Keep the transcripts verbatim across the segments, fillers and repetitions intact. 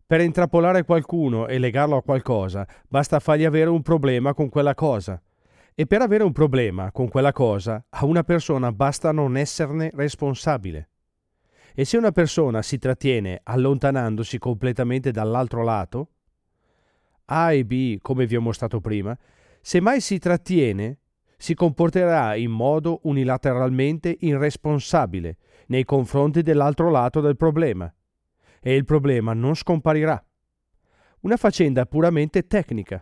Per intrappolare qualcuno e legarlo a qualcosa, basta fargli avere un problema con quella cosa. E per avere un problema con quella cosa, a una persona basta non esserne responsabile. E se una persona si trattiene allontanandosi completamente dall'altro lato, A e B, come vi ho mostrato prima, se mai si trattiene, si comporterà in modo unilateralmente irresponsabile nei confronti dell'altro lato del problema, e il problema non scomparirà. Una faccenda puramente tecnica.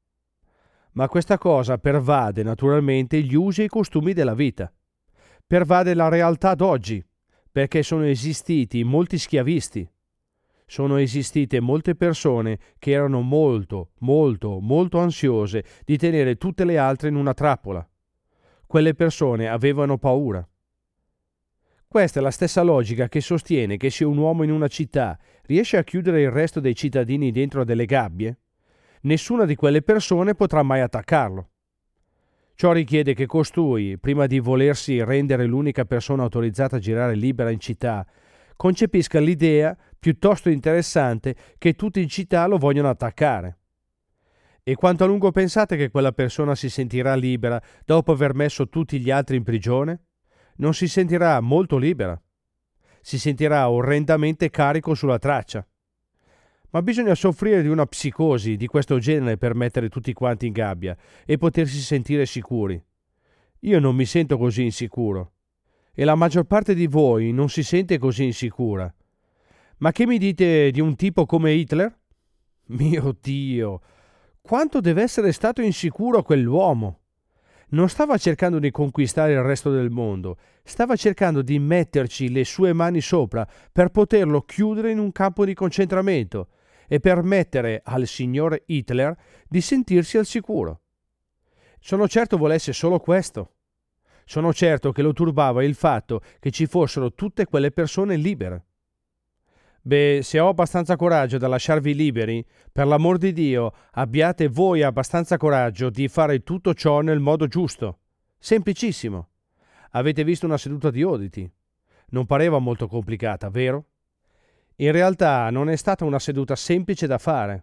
Ma questa cosa pervade naturalmente gli usi e i costumi della vita. Pervade la realtà d'oggi, perché sono esistiti molti schiavisti. Sono esistite molte persone che erano molto, molto, molto ansiose di tenere tutte le altre in una trappola. Quelle persone avevano paura. Questa è la stessa logica che sostiene che se un uomo in una città riesce a chiudere il resto dei cittadini dentro delle gabbie, nessuna di quelle persone potrà mai attaccarlo. Ciò richiede che costui, prima di volersi rendere l'unica persona autorizzata a girare libera in città, concepisca l'idea piuttosto interessante che tutti in città lo vogliono attaccare. E quanto a lungo pensate che quella persona si sentirà libera dopo aver messo tutti gli altri in prigione? Non si sentirà molto libera. Si sentirà orrendamente carico sulla traccia. Ma bisogna soffrire di una psicosi di questo genere per mettere tutti quanti in gabbia e potersi sentire sicuri. Io non mi sento così insicuro. E la maggior parte di voi non si sente così insicura. Ma che mi dite di un tipo come Hitler? Mio Dio! Quanto deve essere stato insicuro quell'uomo! Non stava cercando di conquistare il resto del mondo, stava cercando di metterci le sue mani sopra per poterlo chiudere in un campo di concentramento e permettere al signor Hitler di sentirsi al sicuro. Sono certo volesse solo questo. Sono certo che lo turbava il fatto che ci fossero tutte quelle persone libere. Beh, se ho abbastanza coraggio da lasciarvi liberi, per l'amor di Dio, abbiate voi abbastanza coraggio di fare tutto ciò nel modo giusto. Semplicissimo. Avete visto una seduta di Oddity? Non pareva molto complicata, vero? In realtà non è stata una seduta semplice da fare.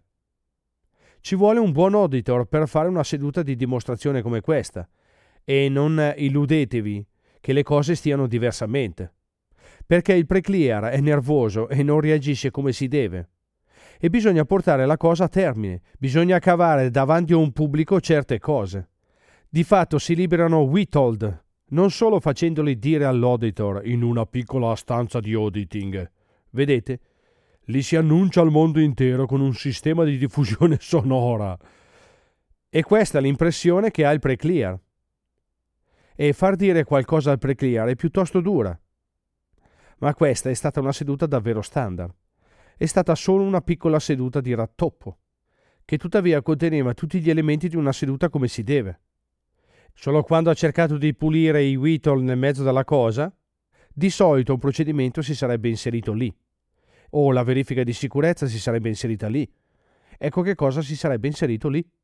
Ci vuole un buon auditor per fare una seduta di dimostrazione come questa, e non illudetevi che le cose stiano diversamente. Perché il pre-clear è nervoso e non reagisce come si deve. E bisogna portare la cosa a termine, bisogna cavare davanti a un pubblico certe cose. Di fatto si liberano Witold, non solo facendoli dire all'auditor in una piccola stanza di auditing. Vedete? Li si annuncia al mondo intero con un sistema di diffusione sonora. E questa è l'impressione che ha il pre-clear. E far dire qualcosa al pre-clear è piuttosto dura. Ma questa è stata una seduta davvero standard. È stata solo una piccola seduta di rattoppo, che tuttavia conteneva tutti gli elementi di una seduta come si deve. Solo quando ha cercato di pulire i Whittle nel mezzo della cosa, di solito un procedimento si sarebbe inserito lì, o la verifica di sicurezza si sarebbe inserita lì. Ecco che cosa si sarebbe inserito lì.